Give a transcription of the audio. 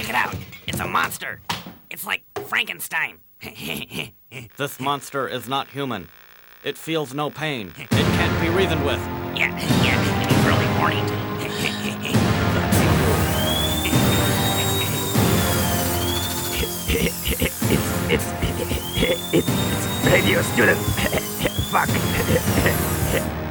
Check it out. It's a monster. It's like Frankenstein. This monster is not human. It feels no pain. It can't be reasoned with. Yeah, and he's really horny too. It's radio student. Fuck.